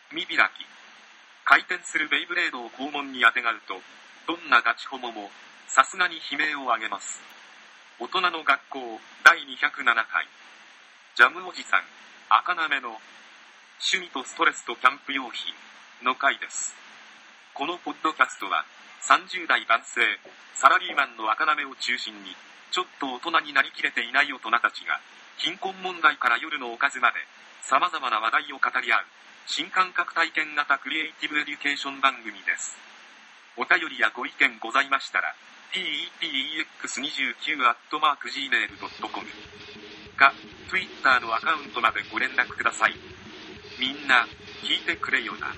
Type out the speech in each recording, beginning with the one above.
見開き。回転するベイブレードを肛門にあてがうと、どんなガチホモも、さすがに悲鳴を上げます。大人の学校、第207回。ジャムおじさん、赤なめの、趣味とストレスとキャンプ用品の回です。このポッドキャストは、30代男性、サラリーマンの赤なめを中心に、ちょっと大人になりきれていない大人たちが、貧困問題から夜のおかずまで、様々な話題を語り合う、新感覚体験型クリエイティブエデュケーション番組です。お便りやご意見ございましたら、tepex29@gmail.com か、Twitter のアカウントまでご連絡ください。みんな、聞いてくれよな。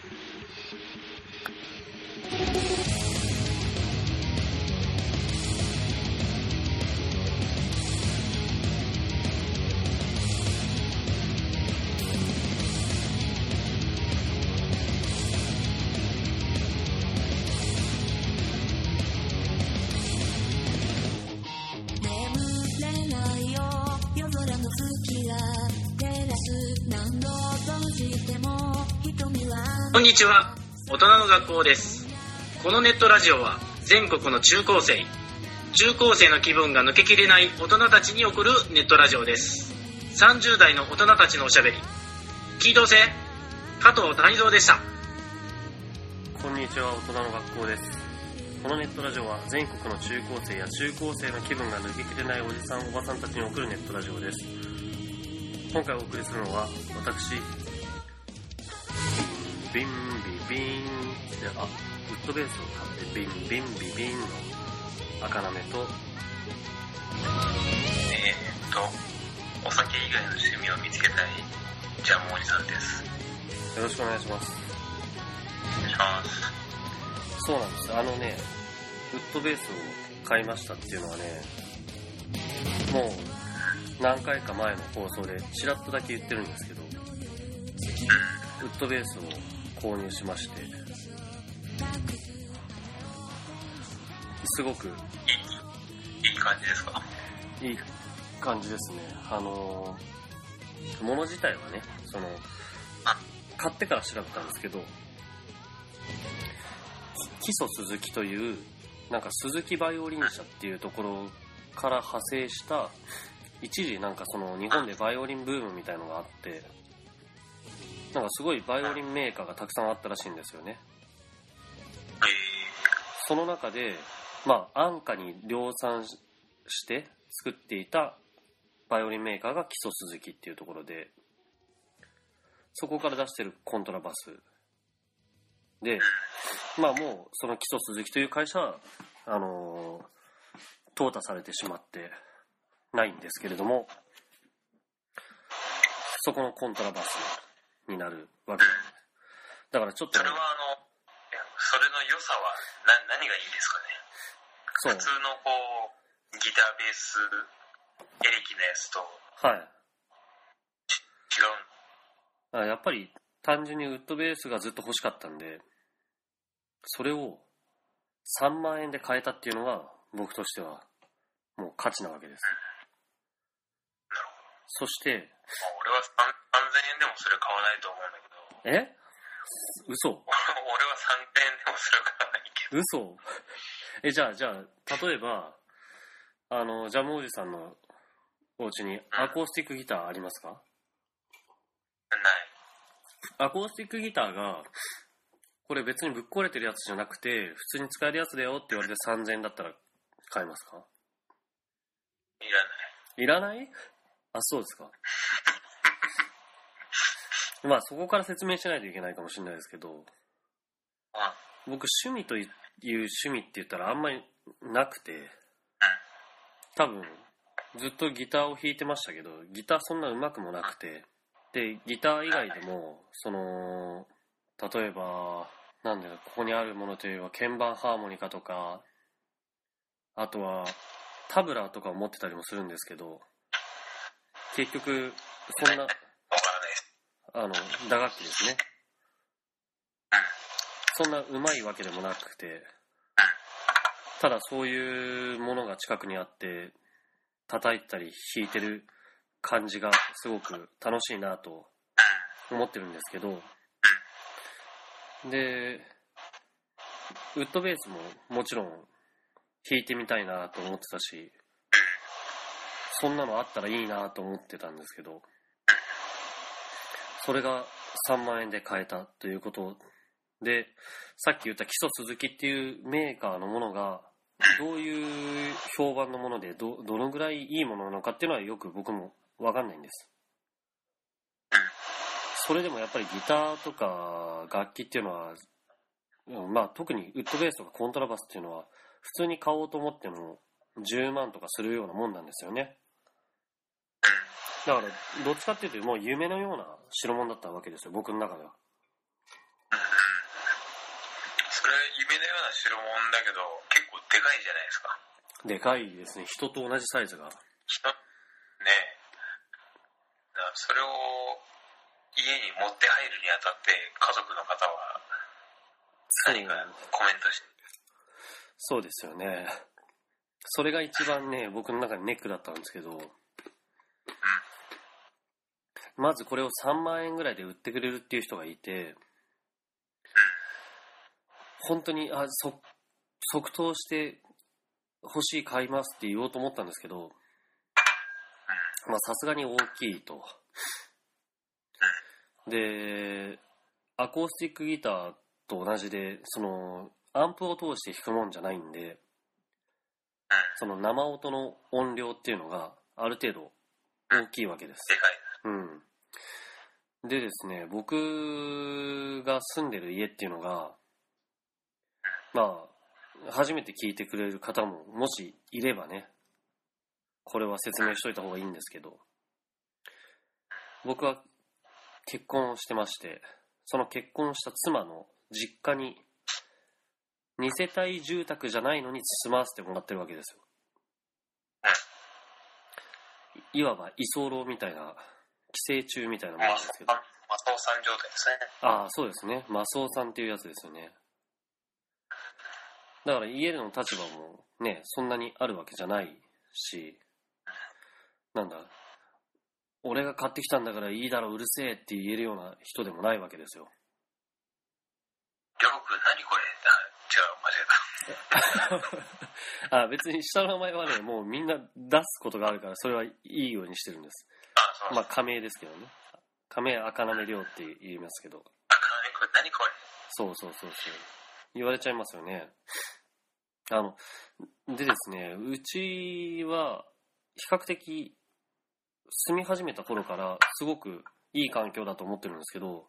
こんにちは、大人の学校です。このネットラジオは全国の中高生の気分が抜けきれない大人たちに送るネットラジオです。30代の大人たちのおしゃべり、聞いとせ、加藤谷蔵でした。 こんにちは、大人の学校です。このネットラジオは全国の中高生や中高生の気分が抜けきれないおじさんおばさんたちに送るネットラジオです。今回お送りするのは私ビンビビンでウッドベースを買ってビンビンビビンの赤なめとお酒以外の趣味を見つけたいジャムおじさんです。 よろしくお願いします。 お願いします。 そうなんです。ウッドベースを買いましたっていうのはね、もう何回か前の放送でちらっとだけ言ってるんですけど、ウッドベースを購入しまして、すごくいい感じですか？ いい感じですね。物自体はね、買ってから調べたんですけど、基礎鈴木というなんか鈴木バイオリン社っていうところから派生した、一時なんか日本でバイオリンブームみたいのがあって、なんかすごいバイオリンメーカーがたくさんあったらしいんですよね。その中で安価に量産して作っていたバイオリンメーカーが基礎鈴木っていうところで、そこから出してるコントラバスで、もうその基礎鈴木という会社は淘汰されてしまってないんですけれども、そこのコントラバスになるわけです。だからちょっと、 それはそれの良さは何がいいですかね？普通のギターベースエレキのやつと違う？ やっぱり単純にウッドベースがずっと欲しかったんで、それを3万円で買えたっていうのが僕としてはもう価値なわけです。そして俺は3000円でもそれ買わないと思うんだけど。 嘘？ 俺は3000円でもそれ買わないけど。 嘘？じゃあ例えばジャムおじさんのお家にアコースティックギターありますか？ ない。 アコースティックギターがこれ別にぶっ壊れてるやつじゃなくて普通に使えるやつだよって言われて3000円だったら買えますか？ いらない。 いらない？あ、そうですか。そこから説明しないといけないかもしれないですけど、僕趣味という趣味って言ったらあんまりなくて、多分ずっとギターを弾いてましたけど、ギターそんな上手くもなくて、でギター以外でも例えばここにあるものといえば鍵盤ハーモニカとか、あとはタブラーとかを持ってたりもするんですけど、結局そんな打楽器ですね。そんな上手いわけでもなくて、ただそういうものが近くにあって叩いたり弾いてる感じがすごく楽しいなと思ってるんですけど、 で、ウッドベースももちろん弾いてみたいなと思ってたし、そんなのあったらいいなと思ってたんですけど、それが3万円で買えたということで、さっき言った基礎鈴木っていうメーカーのものがどういう評判のもので どのぐらいいいものなのかっていうのはよく僕も分かんないんです。それでもやっぱりギターとか楽器っていうのは、まあ特にウッドベースとかコントラバスっていうのは普通に買おうと思っても10万とかするようなもんなんですよね。だからどっちかっていうともう夢のような代物だったわけですよ、僕の中では。 それ夢のような代物だけど結構でかいじゃないですか。 でかいですね、人と同じサイズが。ねえ。それを家に持って入るにあたって家族の方は何かコメントして。 そうですよね。それが一番ね、僕の中でネックだったんですけど、まずこれを3万円ぐらいで売ってくれるっていう人がいて、本当に即答して欲しい、買いますって言おうと思ったんですけど、まあさすがに大きいと。で、アコースティックギターと同じで、そのアンプを通して弾くもんじゃないんで、その生音の音量っていうのがある程度大きいわけです。 でかい。 うん。でですね、僕が住んでる家っていうのが、まあ初めて聞いてくれる方ももしいればね、これは説明しといた方がいいんですけど、僕は結婚をしてまして、その結婚した妻の実家に2世帯住宅じゃないのに住まわせてもらってるわけですよ。いわば居候みたいな、寄生虫みたいなものですけど。 マスオさん状態ですね。 ああ、そうですね。マスオさんっていうやつですよね。だから家での立場もね、そんなにあるわけじゃないし、なんだ、俺が買ってきたんだからいいだろうるせえって言えるような人でもないわけですよ。 りょうくん何これ？違う、間違えた。 あ、別に下の名前はね、もうみんな出すことがあるから、それはいいようにしてるんです。 そう。 まあ仮名ですけどね。仮名赤なめりょうって言いますけど。 何これ？ そう。言われちゃいますよね。でですね、うちは比較的住み始めた頃からすごくいい環境だと思ってるんですけど、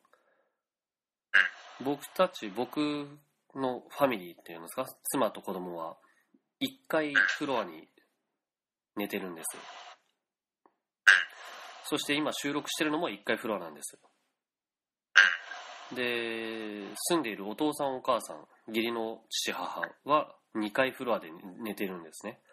僕のファミリーっていうんですか、妻と子供は1階フロアに寝てるんです。そして今収録してるのも1階フロアなんです。で、住んでいるお父さんお母さん、義理の父母は2階フロアで寝てるんですね。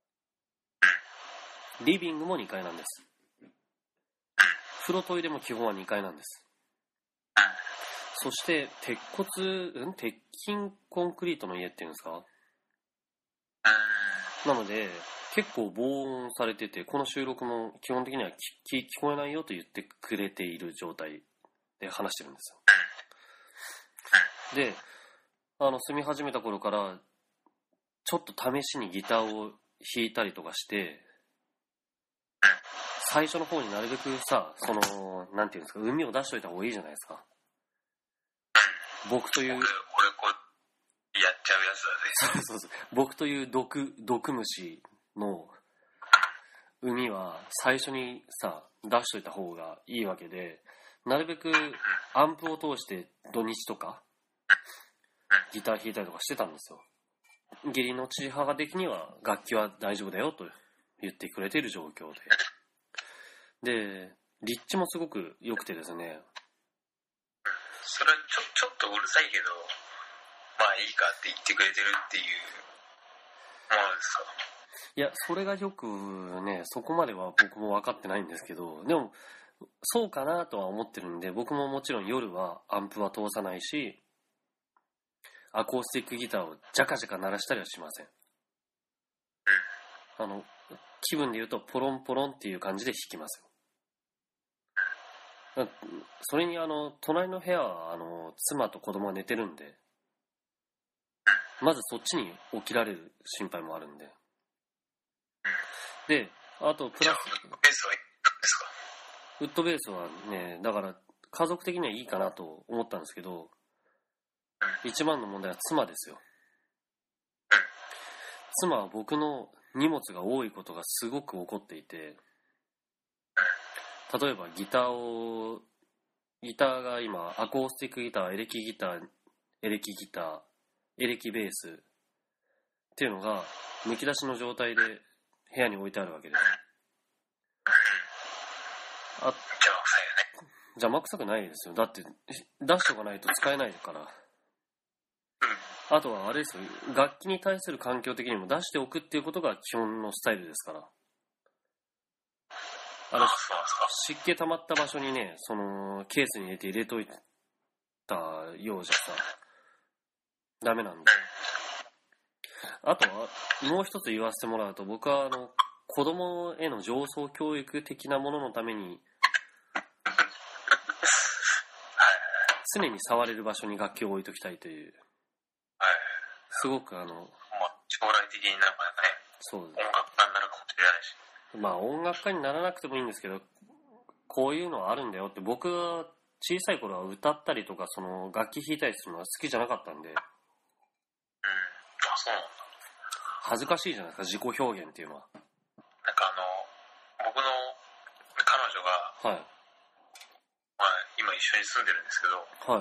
リビングも2階なんです。風呂トイレも基本は2階なんです。そして鉄筋コンクリートの家っていうんですか。なので結構防音されてて、この収録も基本的には聞こえないよと言ってくれている状態で話してるんですよ。で、住み始めた頃からちょっと試しにギターを弾いたりとかして、最初の方になるべくさ、なんていうんですか、海を出しといた方がいいじゃないですか。僕というやっちゃうやつだね。 そう僕という毒虫の海は最初にさ出しといた方がいいわけで、なるべくアンプを通して土日とかギター弾いたりとかしてたんですよ。義理の父母的には楽器は大丈夫だよと言ってくれている状況で、立地もすごく良くてですね。 それちょっとうるさいけど、まあいいかって言ってくれてるっていうものですか？ いや、それがよくね、そこまでは僕も分かってないんですけど、でもそうかなとは思ってるんで、僕ももちろん夜はアンプは通さないし、アコースティックギターをジャカジャカ鳴らしたりはしません。気分で言うとポロンポロンっていう感じで弾きますよ。 それに隣の部屋は妻と子供が寝てるんで、まずそっちに起きられる心配もあるんで。で、あとプラス、ウッドベースはね、だから家族的にはいいかなと思ったんですけど、一番の問題は妻ですよ。妻は僕の荷物が多いことがすごく怒っていて、例えばギターが今アコースティックギター、エレキギター、エレキギター、エレキベースっていうのがむき出しの状態で部屋に置いてあるわけです。邪魔くさくないですよ。だって出しておかないと使えないから。あとはあれですよ、楽器に対する環境的にも出しておくっていうことが基本のスタイルですから。湿気溜まった場所にね、そのケースに入れて入れといたようじゃさダメなんで。あとはもう一つ言わせてもらうと、僕は子供への上層教育的なもののために常に触れる場所に楽器を置いときたいという、すごく将来的になんかね、 そう音楽家になるかもしれないし、 まあ音楽家にならなくてもいいんですけど、こういうのはあるんだよって。僕は小さい頃は歌ったりとかその楽器弾いたりするのは好きじゃなかったんで。 あ、そうなんだ。 恥ずかしいじゃないですか、自己表現っていうのは。 なんか僕の彼女が、 はい、 まあ今一緒に住んでるんですけど、 はい、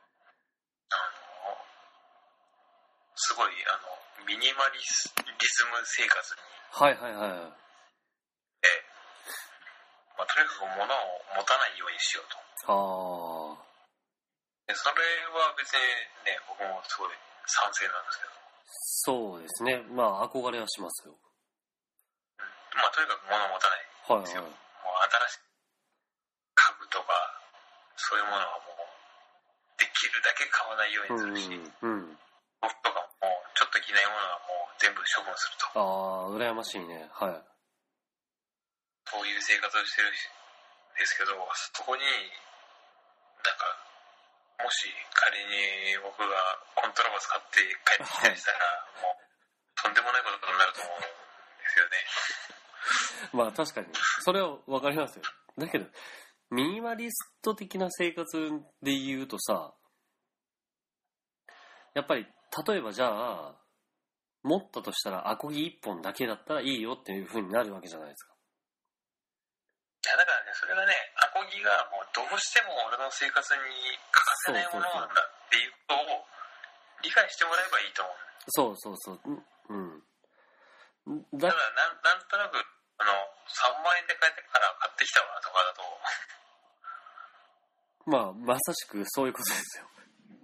すごいミニマリズム生活に、 はいはいはい、 まあ、とにかく物を持たないようにしようと。でそれは別にね、僕もすごい賛成なんですけど。 そうですね、まあ憧れはしますよ。 まあとにかく物を持たないんですよ。 はいはい、 もう新しい家具とかそういうものはもうできるだけ買わないようにするし、僕とかもちょっと着ないものはもう全部処分すると。 羨ましいね。はい。 そういう生活をしてるんですけど、そこになんかもし仮に僕がコントラバス買って帰ってきたりしたら、もうとんでもないことになると思うんですよね。 まあ確かにそれは分かりますよ。だけどミニマリスト的な生活で言うとさ、やっぱり例えばじゃあ持ったとしたらアコギ1本だけだったらいいよっていう風になるわけじゃないですか。 いやだからね、それがね、アコギがもうどうしても俺の生活に欠かせないものなんだっていうことを理解してもらえばいいと思う。 そう、 だからなんとなく3万円で買ってきたわとかだと、 まあまさしくそういうことですよ。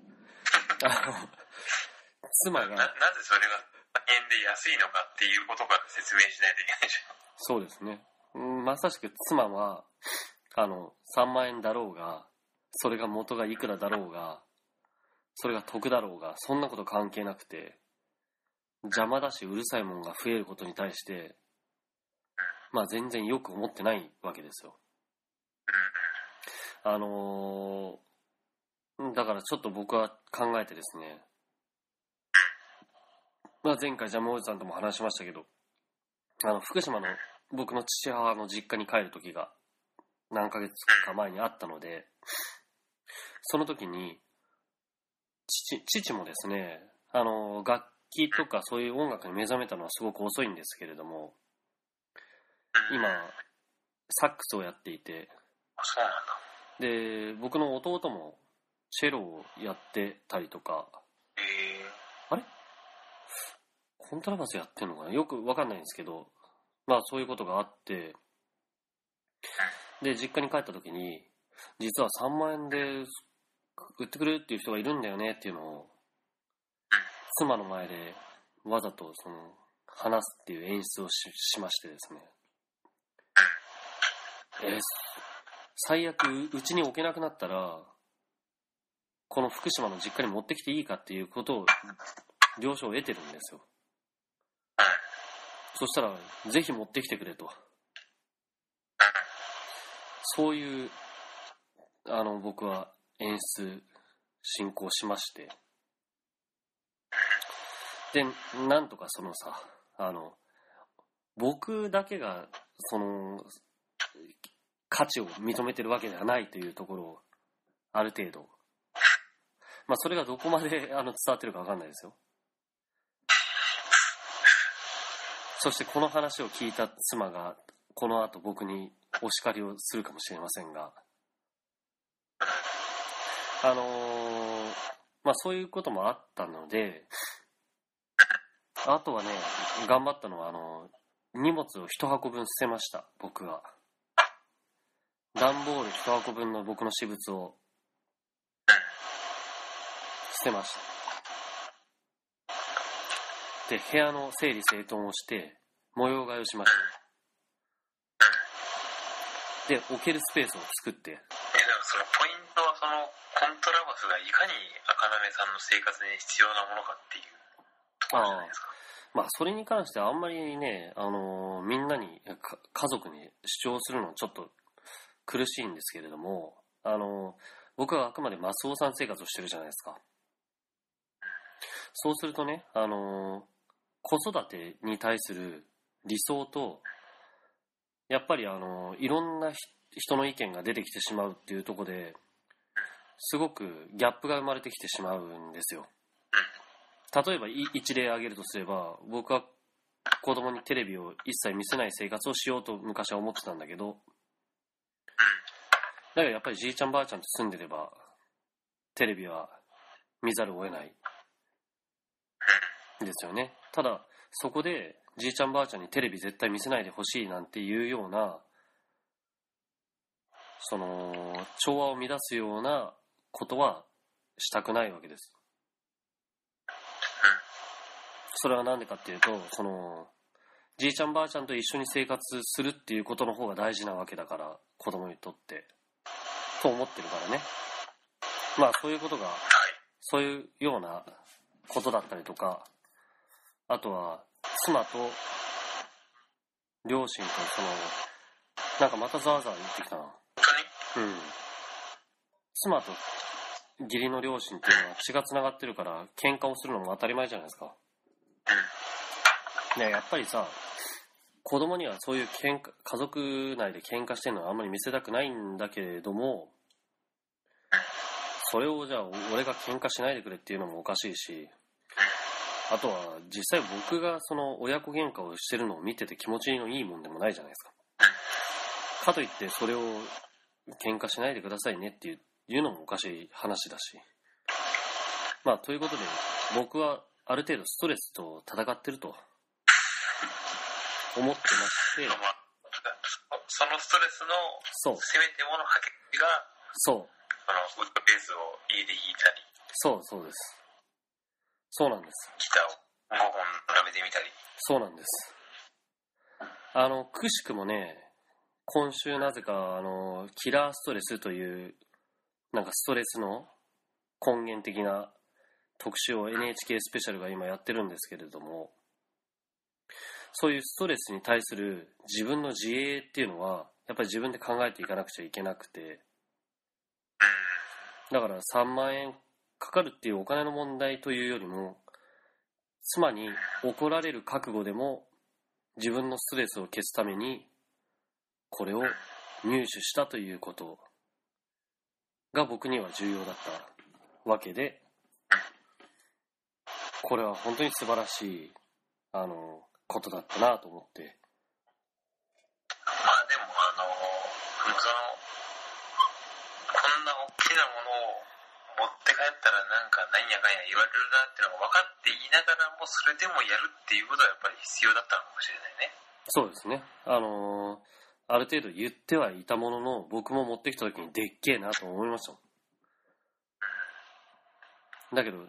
妻がなぜそれが円で安いのかっていうことから説明しないといけないでしょ。 そうですね。まさしく妻は3万円だろうが、それが元がいくらだろうが、それが得だろうが、そんなこと関係なくて、邪魔だしうるさいもんが増えることに対してまあ全然よく思ってないわけですよ。だからちょっと僕は考えてですね、まあ、前回ジャムおじさんとも話しましたけど、福島の僕の父母の実家に帰る時が何ヶ月か前にあったので、その時に父もですね、楽器とかそういう音楽に目覚めたのはすごく遅いんですけれども、今サックスをやっていて、 そうなんだ。 で僕の弟もチェロをやってたりとか、あれコントラバスやってんのかな、よくわかんないんですけど、まあそういうことがあって、で実家に帰った時に実は3万円で売ってくれるっていう人がいるんだよねっていうのを妻の前でわざと話すっていう演出を しましてですね、最悪うちに置けなくなったらこの福島の実家に持ってきていいかっていうことを了承を得てるんですよ。そしたらぜひ持ってきてくれと、そういう僕は演出進行しまして、でなんとかそのさ僕だけがその価値を認めてるわけではないというところをある程度、まあそれがどこまで伝わってるか分かんないですよ。そしてこの話を聞いた妻がこの後僕にお叱りをするかもしれませんが、まあそういうこともあったので、あとはね、頑張ったのは荷物を一箱分捨てました。僕は段ボール一箱分の僕の私物を捨てました。で、部屋の整理整頓をして模様替えをしました。で、置けるスペースを作って。 でもそのポイントはそのコントラバスがいかに赤鍋さんの生活に必要なものかっていうところじゃないですか。 まあそれに関してはあんまりね、みんなに家族に主張するのはちょっと苦しいんですけれども、僕はあくまでマスオさん生活をしてるじゃないですか。そうするとね、子育てに対する理想とやっぱりいろんな人の意見が出てきてしまうっていうところですごくギャップが生まれてきてしまうんですよ。例えば一例挙げるとすれば、僕は子供にテレビを一切見せない生活をしようと昔は思ってたんだけど、だからやっぱりじいちゃんばあちゃんと住んでればテレビは見ざるを得ないですよね。ただそこでじいちゃんばあちゃんにテレビ絶対見せないでほしいなんていうような、その調和を乱すようなことはしたくないわけです。それはなんでかっていうと、そのじいちゃんばあちゃんと一緒に生活するっていうことの方が大事なわけだから、子供にとってと思ってるからね。まあそういうことが、そういうようなことだったりとか、あとは妻と両親となんかまたざわざわ言ってきたな。妻と義理の両親っていうのは血がつながってるから喧嘩をするのも当たり前じゃないですか。ね、やっぱりさ、子供にはそういう家族内で喧嘩してるのはあんまり見せたくないんだけれども、それをじゃあ俺が喧嘩しないでくれっていうのもおかしいし、あとは実際僕がその親子喧嘩をしてるのを見てて気持ちのいいもんでもないじゃないですか。かといってそれを喧嘩しないでくださいねっていうのもおかしい話だし、まあということで僕はある程度ストレスと戦ってると思ってまして、 そのストレスのせめてもの吐きが、 そう、 ウッドベースを家で弾いたり、 そうです、そうなんです。 ギターを5本並べてみたり、 そうなんです。くしくもね、今週なぜかキラーストレスというなんかストレスの根源的な特集を NHK スペシャルが今やってるんですけれども、そういうストレスに対する自分の自衛っていうのはやっぱり自分で考えていかなくちゃいけなくて、だから3万円かかるっていうお金の問題というよりも、妻に怒られる覚悟でも自分のストレスを消すためにこれを入手したということが僕には重要だったわけで、これは本当に素晴らしいことだったなと思って。 まあでもこんな大きなものを持って帰ったらなんか何やかんや言われるなっていうのが分かっていながらも、それでもやるっていうことはやっぱり必要だったのかもしれないね。 そうですね。ある程度言ってはいたものの、僕も持ってきた時にでっけえなと思いましたもん。だけど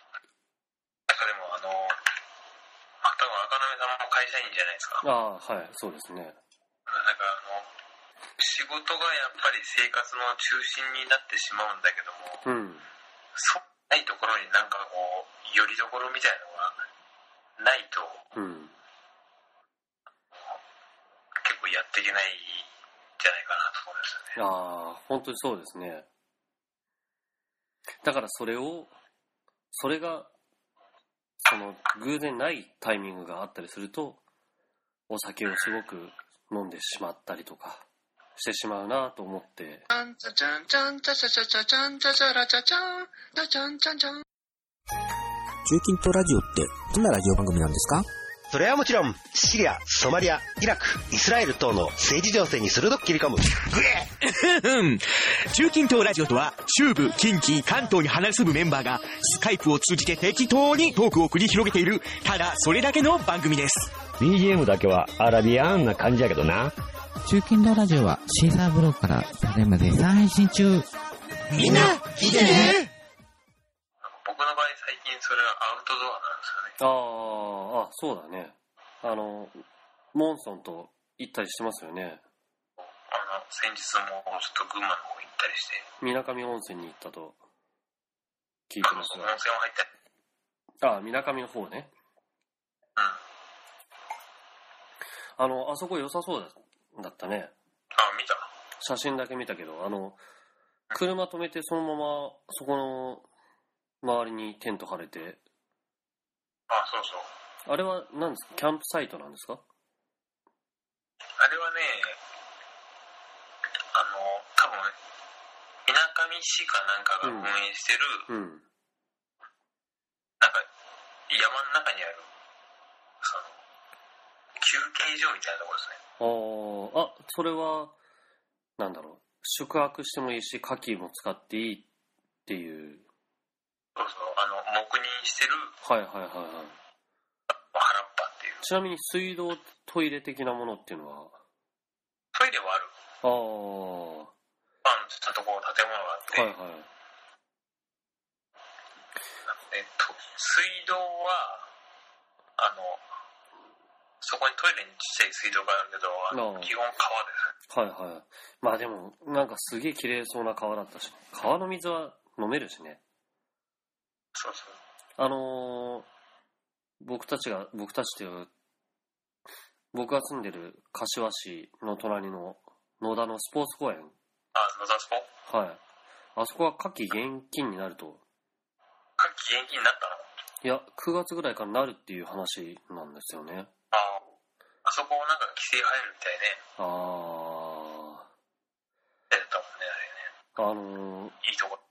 会社員じゃないですか。 ああ、はい、そうですね。 なんか仕事がやっぱり生活の中心になってしまうんだけども、そうないところになんかこうよりどころみたいのがないと、結構やっていけないじじゃないかなと思うんですよね。 ああ、本当にそうですね。だからそれがその偶然ないタイミングがあったりすると、お酒をすごく飲んでしまったりとかしてしまうなと思って。 ちゃんちゃちゃんちゃんちゃちゃちゃちゃちゃんちゃちゃらちゃちゃんちゃちゃんちゃんちゃん。 中近東ラジオってどんなラジオ番組なんですか？ それはもちろん、シリア、ソマリア、イラク、イスラエル等の政治情勢に鋭く切り込む。 中近東ラジオとは、中部、近畿、関東に離れ住むメンバーが、スカイプを通じて適当にトークを繰り広げている、ただそれだけの番組です。 BGM だけはアラビアンな感じやけどな。 中近東ラジオはシーサーブログからただいま絶賛配信中。 みんな、聞いてね。 僕の場合最近それはアウトドアなんですよね。 ああ、そうだね。モンソンと行ったりしてますよね。 先日もちょっと群馬の方行ったりして。 水上温泉に行ったと聞いてますが。 温泉は入った。 ああ、水上の方ね。あそこ良さそうだったね。 見た？ 写真だけ見たけど、車止めてそのままそこの周りにテント張れて。 そうそう。 あれは何ですか？キャンプサイトなんですか？ あれはね、多分水上市かなんかが運営してる、なんか山の中にあるその休憩所みたいなところですね。 それはなんだろう、宿泊してもいいし火器も使っていいっていう。 そうそう、黙認してる。 はいはいはいはい。 原っぱっていう。 ちなみに水道トイレ的なものっていうのは？ トイレはある。ちょっとこう建物があって。はいはい。水道はそこにトイレにちっちゃい水道があるけど、基本川です。 はいはい。まあでもなんかすげえ綺麗そうな川だったし、川の水は飲めるしね。 そうそう。 僕たちという僕が住んでる柏市の隣の野田のスポーツ公園。 野田スポ？ はい。あそこは夏季厳禁になると。 夏季厳禁になったの？ いや、9月ぐらいからなるっていう話なんですよね。 あそこなんか規制入るみたいね。だったもんね、あれね。いいとこ。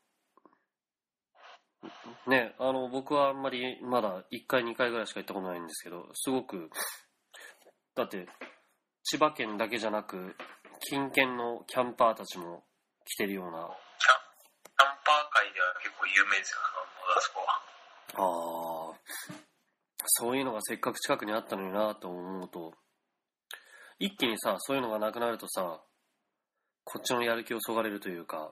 ね、僕はあんまりまだ1回2回ぐらいしか行ったことないんですけど、すごく、だって千葉県だけじゃなく近県のキャンパーたちも来てるような。キャンパー界では結構有名ですよ、野田スポは。 そういうのがせっかく近くにあったのになと思うと、一気にさ、そういうのがなくなるとさ、こっちのやる気をそがれるというか、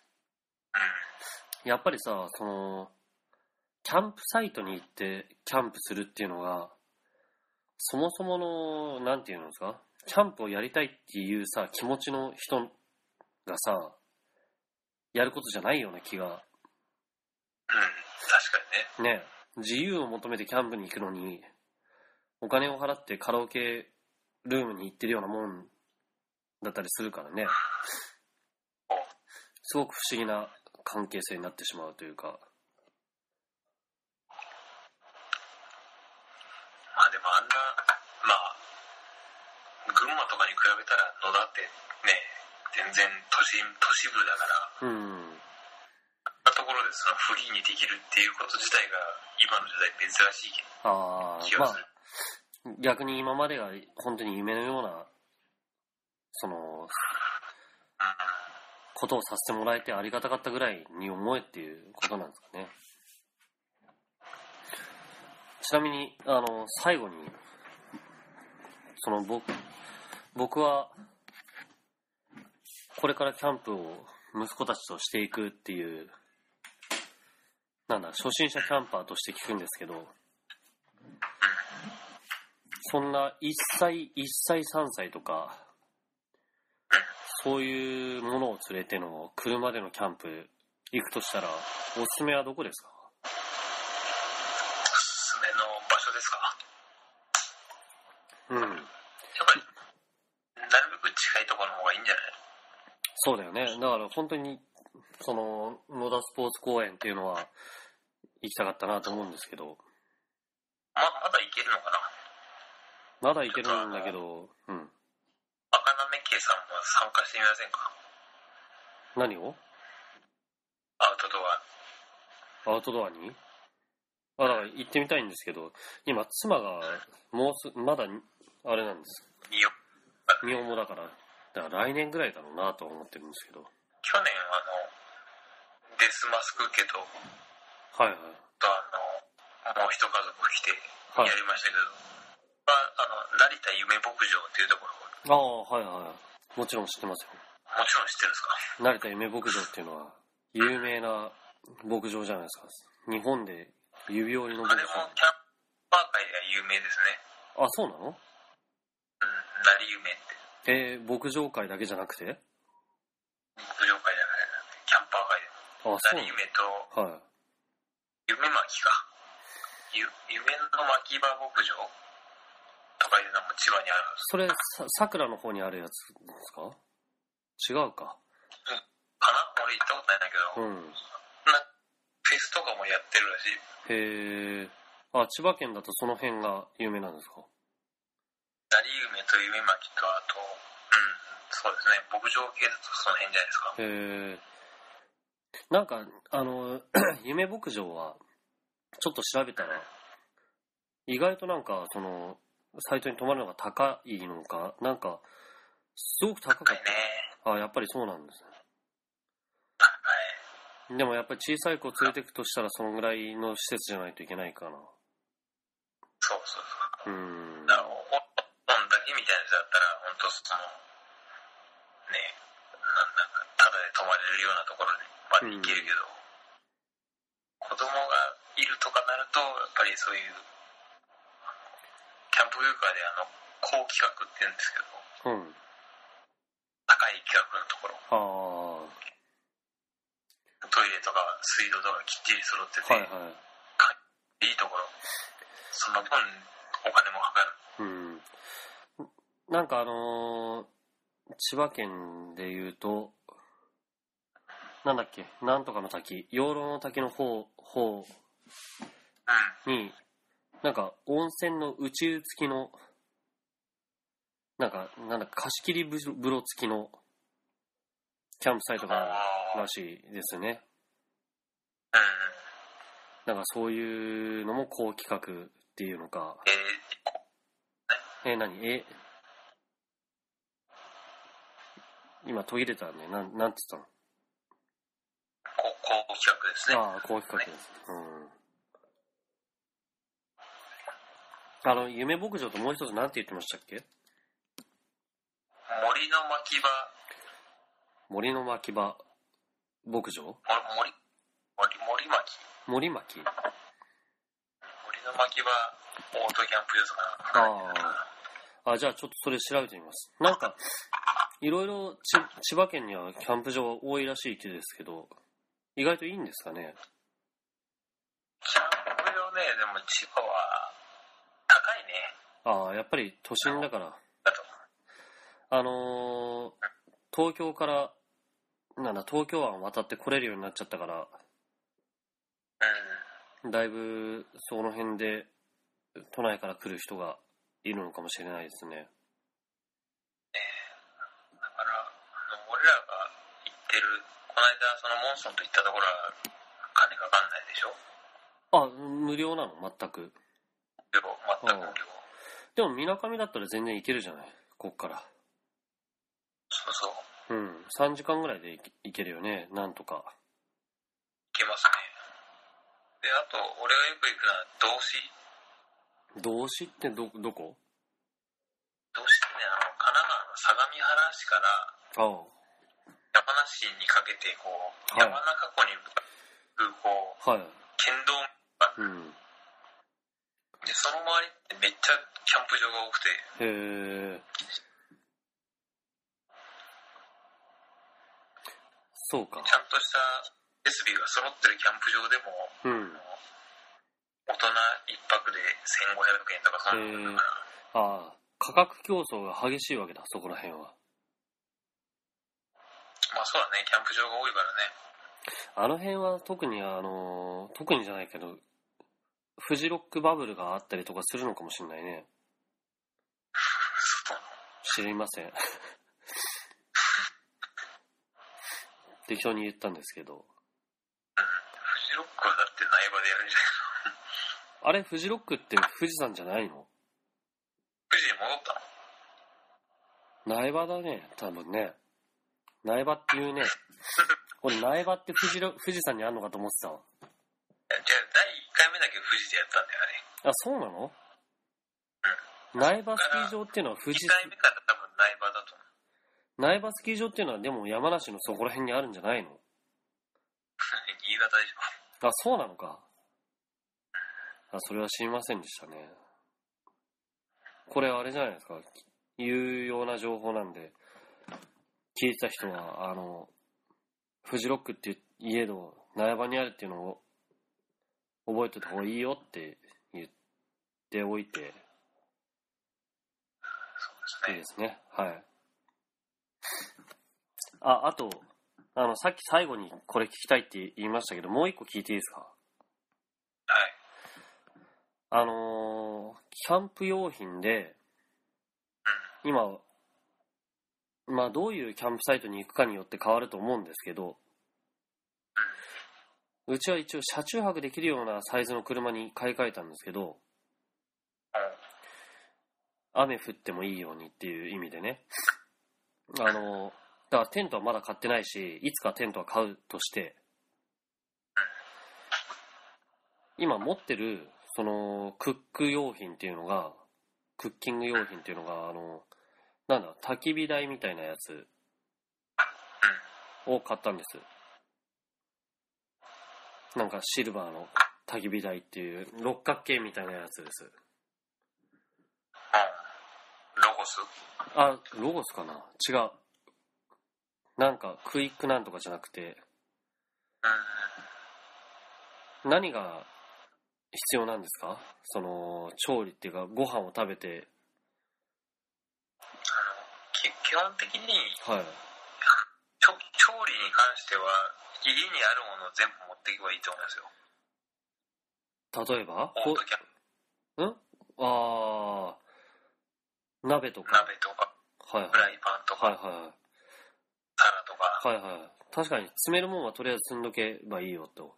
やっぱりさ、キャンプサイトに行ってキャンプするっていうのが、そもそもの、なんていうのですか、キャンプをやりたいっていうさ、気持ちの人がさ、やることじゃないような気が。 確かにね。 ね、自由を求めてキャンプに行くのに、お金を払ってカラオケルームに行ってるようなもんだったりするからね。すごく不思議な関係性になってしまうというか。 でも群馬とかに比べたら野田ってね、全然都市部だから、ところでそのフリーにできるっていうこと自体が今の時代珍しい気がする。 逆に今までが本当に夢のようなことをさせてもらえてありがたかったぐらいに思えっていうことなんですかね。ちなみに最後に僕はこれからキャンプを息子たちとしていくっていう初心者キャンパーとして聞くんですけど、そんな1歳3歳とかそういうものを連れての車でのキャンプ行くとしたらおすすめはどこですか？ おすすめの場所ですか？やっぱりなるべく近いところの方ががいいんじゃない？ そうだよね。だから本当に、その、野田スポーツ公園っていうのは行きたかったなと思うんですけど。 まだ行けるのかな？ まだ行けるんだけど、うん。 赤なめ系さんも参加してみませんか？ 何を？ アウトドア。 アウトドアに？だから行ってみたいんですけど、今妻がまだあれなんです。身重だから、来年ぐらいだろうなと思ってるんですけど。 去年デスマスク家と、 はいはい。 ともう一家族来てやりましたけど、成田夢牧場っていうところ。 ああ、はいはい。もちろん知ってますよ。 もちろん知ってるんですか？ 成田夢牧場っていうのは有名な牧場じゃないですか。日本で指折りの牧場。 あれもキャンパー界では有名ですね。 あ、そうなの？ うん、成夢って。 牧場界だけじゃなくて？ 牧場界じゃない、キャンパー界でも。成夢と、 はい。 夢巻か。夢の巻場牧場とかいうのも千葉にあるんです。 それ、桜の方にあるやつですか？違うか。 うん、かな？俺行ったことないんだけど、フェスとかもやってるらしい。 へー。あ、千葉県だとその辺が有名なんですか？ 成夢と夢巻と、あと、そうですね、牧場系だとその辺じゃないですか。 へー。なんか、夢牧場は、ちょっと調べたら、意外となんか、サイトに泊まるのが高いのか、なんか、すごく高かった。 高いね。 あ、やっぱりそうなんですね。 高い。 でもやっぱり小さい子連れてくとしたら、そのぐらいの施設じゃないといけないかな。 そうそうそう。 本だけみたいなやつだったら、本当ね、なんか、ただで泊まれるようなところまで行けるけど、子供がいるとかなると、やっぱりそういう、キャンプ業界で高規格って言うんですけど、高い規格のところ。トイレとか水道とかきっちり揃ってて、いいところ、その分お金もかかる。 なんか千葉県でいうと、なんだっけ、なんとかの滝、養老の滝の方に、なんか温泉の宇宙付きの、なんだ貸し切り風呂付きのキャンプサイトがあるらしいですね。なんかそういうのも高規格っていうのか。何？今途切れたね。なんて言ったの？ 高規格ですね。 ああ、高規格です。夢牧場ともう一つなんて言ってましたっけ？ 森の巻場。 森の巻場牧場？ 森巻。 森巻？ 森の巻場オートキャンプ場とか。 じゃあちょっとそれ調べてみます。なんかいろいろ千葉県にはキャンプ場多いらしいですけど、意外といいんですかね？ キャンプ場ね、でも千葉は高いね。 やっぱり都心だから。東京から東京湾渡って来れるようになっちゃったから、だいぶその辺で都内から来る人がいるのかもしれないですね。 だから俺らが行ってる、この間そのモンソンと行ったところは金かかんないでしょ？ 無料なの？全く。 全く無料。 でも水上だったら全然行けるじゃない、こっから。 そうそう。 3時間ぐらいで行けるよね、なんとか。 行けますね。で、あと、俺がよく行くのは、道志ってどこ？ 道志ってね、神奈川の相模原市から、山梨にかけて、山中湖に向かう、県道が、で、その周りってめっちゃキャンプ場が多くて、 そうか。 ちゃんとした設備が揃ってるキャンプ場でも、大人一泊で1500円とかそんなのかな。 価格競争が激しいわけだ、そこら辺は。 まあそうだね、キャンプ場が多いからね。 あの辺は特に特にじゃないけど、フジロックバブルがあったりとかするのかもしれないね。知りません。適当に言ったんですけど。 フジロックはだって苗場でやるんじゃないの？ あれ、フジロックって富士山じゃないの？ 富士に戻ったの？ 苗場だね、多分ね。苗場っていうね。俺、苗場って富士山にあんのかと思ってたわ。 じゃあ、第1回目だけ富士でやったんだよね。 あ、そうなの？うん。苗場スキー場っていうのは富士。 2回目から多分苗場だと思う。 苗場スキー場っていうのはでも山梨のそこら辺にあるんじゃないの？ 新潟でしょ。 あ、そうなのか。あ、それは知りませんでしたね。これあれじゃないですか。有用な情報なんで、聞いてた人は、フジロックって言えど、苗場にあるっていうのを覚えておいた方がいいよって言っておいて、 そうですね。 いいですね。はい。あと、さっき最後にこれ聞きたいって言いましたけど、もう一個聞いていいですか？ はい。 キャンプ用品で、今、まあどういうキャンプサイトに行くかによって変わると思うんですけど、うちは一応車中泊できるようなサイズの車に買い替えたんですけど、雨降ってもいいようにっていう意味でね。だからテントはまだ買ってないし、いつかテントは買うとして、今持ってる、その、クッキング用品っていうのが、なんだ、焚き火台みたいなやつを買ったんです。なんかシルバーの焚き火台っていう六角形みたいなやつです。 ロゴス？ あ、ロゴスかな？違う。なんかクイックなんとかじゃなくて、何が必要なんですか？その調理っていうかご飯を食べて。 基本的に、 はい。 調理に関しては家にあるものを全部持っていけばいいと思いますよ。 例えば？ オートキャンプ。 鍋とか。はいはい。 フライパンとか。 はいはい。 タラとか。 はいはい。確かに詰めるもんはとりあえず積んどけばいいよと。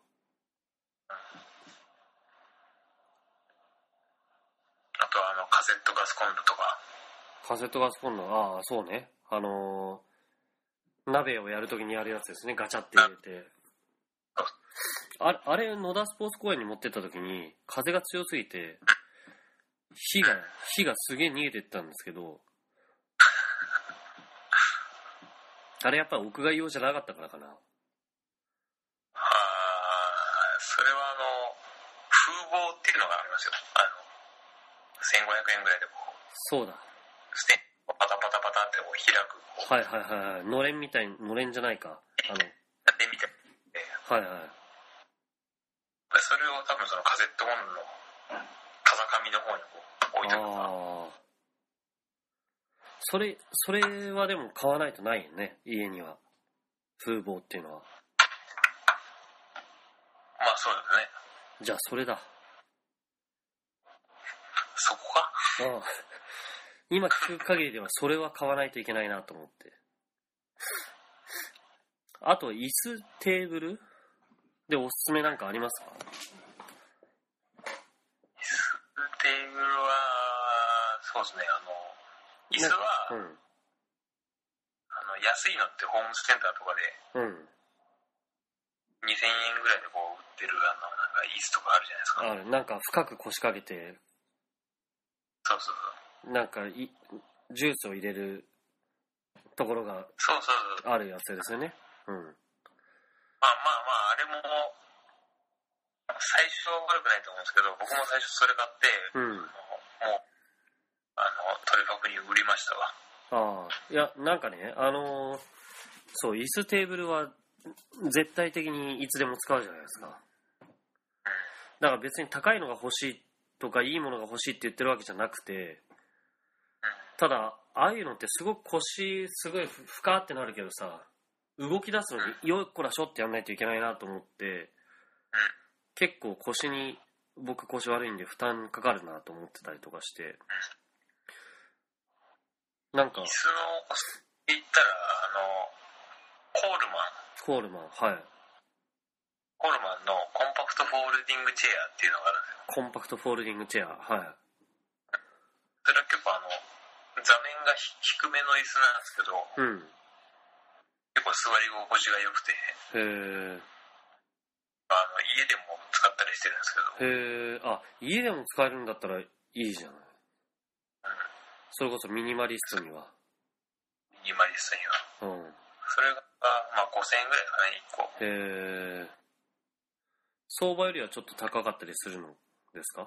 あとカセットガスコンロとか。 カセットガスコンロ、ああ、そうね。鍋をやるときにやるやつですね。ガチャって入れて。あれ、野田スポーツ公園に持ってったときに、風が強すぎて、火がすげえ逃げてったんですけど、あれやっぱり屋外用じゃなかったからかな。 それは風防っていうのがありますよ。1500円ぐらいでそうだ。 ステンパタパタパタって開く。 はいはいはい。のれんみたいに、のれんじゃないか。 やってみて。 はいはい。 それを多分そのカセットコンロの風上の方に置いておくか。 それはでも買わないとないよね、家には。風防っていうのは。 まあそうですね。 じゃあそれだ。 そこか？ 今聞く限りではそれは買わないといけないなと思って。あと椅子テーブルでおすすめなんかありますか？ 椅子テーブルはそうですね、椅子は、安いのってホームセンターとかで、2000円ぐらいで売ってるなんか椅子とかあるじゃないですか。 なんか深く腰掛けて、 そうそうそう。 なんかジュースを入れるところがあるやつですよね。 まああれも最初は悪くないと思うんですけど、僕も最初それ買って、もうトレファクに売りましたわ。 いやなんかね、そう椅子テーブルは絶対的にいつでも使うじゃないですか。だから別に高いのが欲しいとかいいものが欲しいって言ってるわけじゃなくて、ただああいうのってすごく腰すごい深ってなるけどさ、 動き出すのによっこらしょってやんないといけないなと思って、結構僕腰悪いんで負担かかるなと思ってたりとかして、なんか椅子の言ったらコールマン、 はい。 コールマンのコンパクトフォールディングチェアっていうのがあるんですよ。 コンパクトフォールディングチェア、はい。 それは結構座面が低めの椅子なんですけど、結構座り心地が良くて、家でも使ったりしてるんですけど。 家でも使えるんだったらいいじゃない。それこそミニマリストには。 それが、5000円ぐらいかね、1個。 相場よりはちょっと高かったりするのですか？ い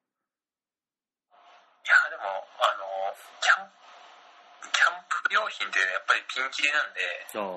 や、でも、キャンプ用品ってやっぱりピンキリなんで、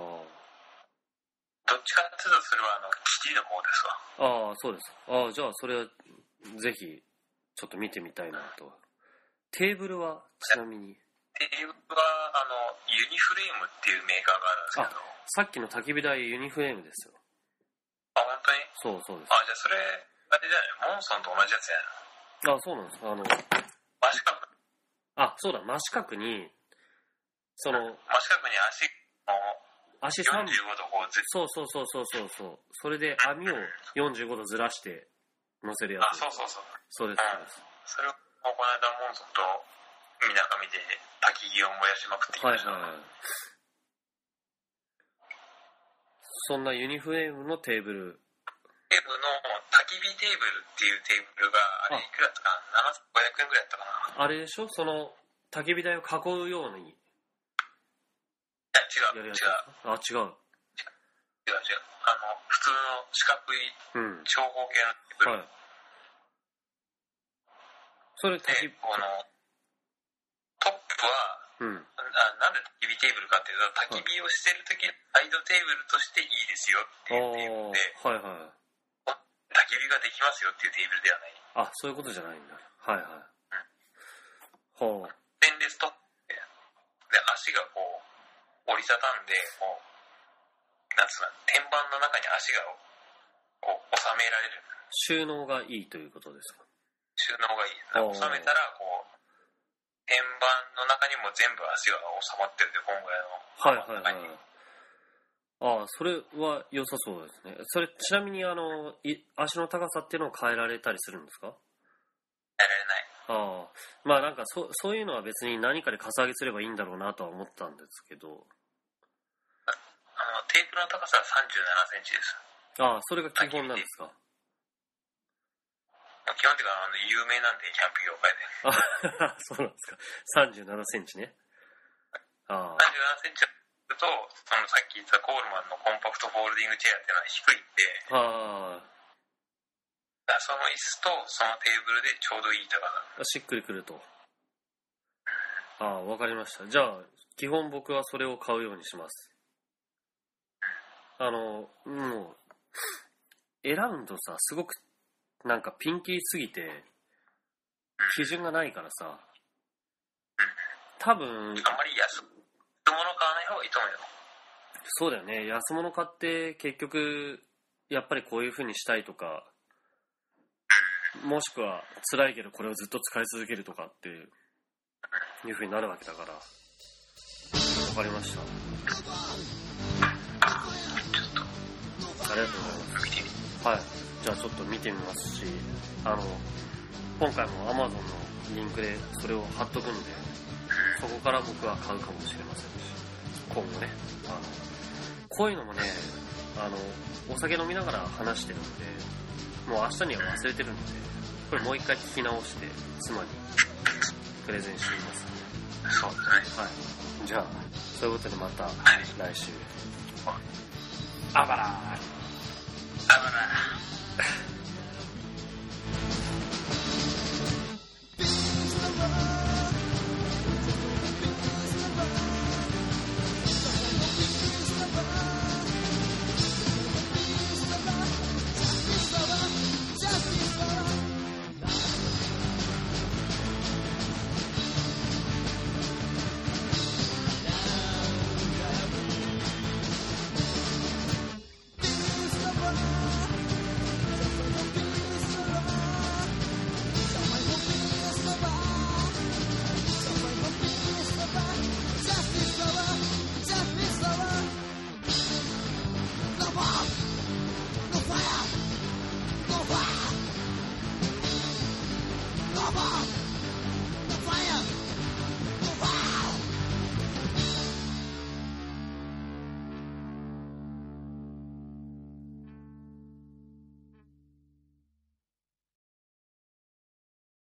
どっちかっていうとそれは生地の方ですわ。 そうです。じゃあそれはぜひちょっと見てみたいなと。テーブルはちなみに？ テーブルはユニフレームっていうメーカーがあるんですけど。 さっきの焚き火台ユニフレームですよ。 本当に？ そうです。 じゃあそれあれじゃない、モンソンと同じやつやな。 そうなんです。 真四角。 そうだ、真四角に真四角に足45度こうそう。それで網を45度ずらして乗せるやつ。そうです。 それをこの間モンソンとみなかみで焚き木を燃やしまくっていました。 そんなユニフレームのテーブル。 焚き火テーブルっていうテーブルがあれいくらだったかな、7500円ぐらいだったかな。 あれでしょ、その焚き火台を囲うように。 違う。 違う。 普通の四角い長方形のテーブル。 それトップは、なんで焚き火テーブルかっていうと、焚き火をしてるときのサイドテーブルとしていいですよっていうテーブルで、焚き火ができますよっていうテーブルではない。 そういうことじゃないんだ。 ステンレストップで足がこう折りたたんで、こう天板の中に足がこう収められる。 収納がいいということですか？ 収納がいい。収めたらこう天板の中にも全部足が収まってるんで、こんぐらいの。 それは良さそうですね。それちなみに足の高さっていうのを変えられたりするんですか？ 変えられない。 なんかそういうのは別に何かでかさ上げすればいいんだろうなとは思ったんですけど。 テーブルの高さは37センチです。 それが基本なんですか？ 基本的に有名なんで、キャンプ業界で。 そうなんですか。37センチね。 37センチだと、さっき言ったコールマンのコンパクトフォールディングチェアっていうのは低いんで、その椅子とそのテーブルでちょうどいい高さ。 しっくりくると。わかりました。じゃあ、基本僕はそれを買うようにします。もう、選ぶとさ、すごく、なんかピンキリすぎて、基準がないからさ、多分、 あんまり安物買わない方がいいと思うよ。 そうだよね。安物買って結局、やっぱりこういう風にしたいとか、もしくは辛いけどこれをずっと使い続けるとかっていう風になるわけだから。わかりました。ありがとうございます。はい。じゃあちょっと見てみますし、今回も Amazon のリンクでそれを貼っとくんで、そこから僕は買うかもしれませんし、今後ね、こういうのもね、お酒飲みながら話してるんで、もう明日には忘れてるんで、これもう一回聞き直して妻にプレゼンしてみます。 そうですね。 はい。じゃあそういうことでまた来週。あばらー。